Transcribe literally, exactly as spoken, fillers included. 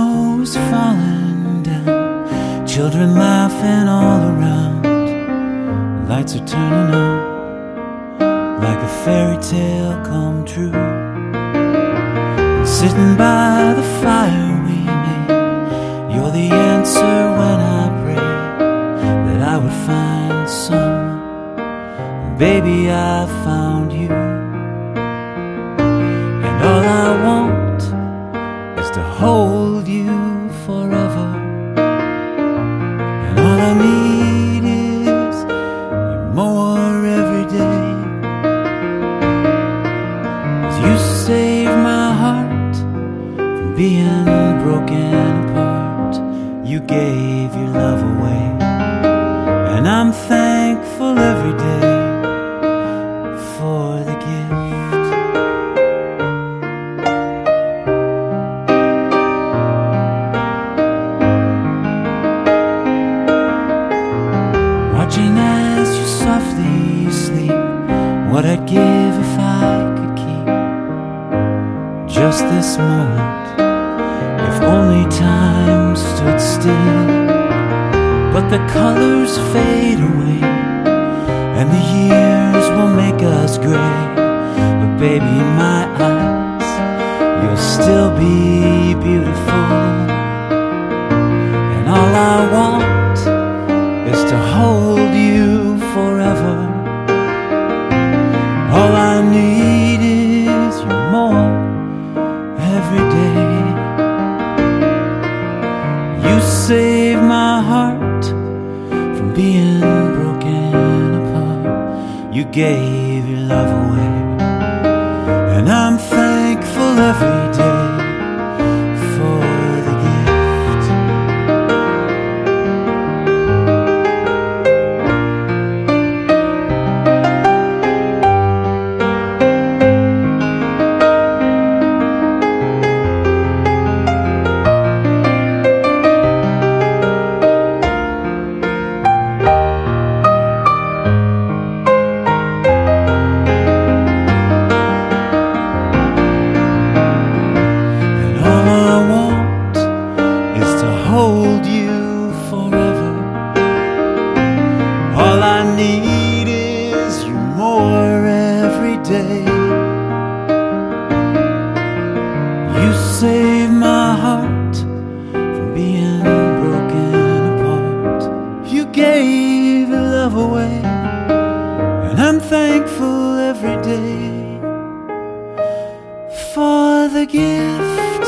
snow is falling down, children laughing all around, lights are turning on like a fairy tale come true. And sitting by the fire we made, you're the answer when I pray that I would find someone. And baby, I found you. And all I want is to hold you forever. And all I need is you more every day. You saved my heart from being broken apart. You gave your love away, and I'm thankful every day for the gift. Watching as you softly sleep, what I'd give if I could keep just this moment, if only time stood still. But the colors fade away, and the years will make us gray. But baby, in my eyes, you'll still be beautiful. And all I want is to hold you forever. All I need is you more every day. You saved my heart from being broken apart. You gave your love away, and I'm thankful every day for the gift. Hold you forever. All I need is you more every day. You saved my heart from being broken apart. You gave your love away, and I'm thankful every day for the gift.